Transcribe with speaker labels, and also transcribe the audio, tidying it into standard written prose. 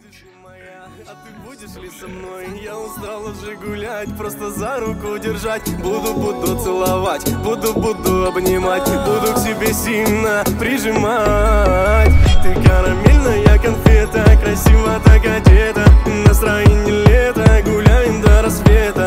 Speaker 1: А ты будешь ли со мной? Я устал уже гулять, просто за руку держать. Буду целовать, буду обнимать, буду к себе сильно прижимать. Ты карамельная конфета, красиво так одета, настроение лето, гуляем до рассвета.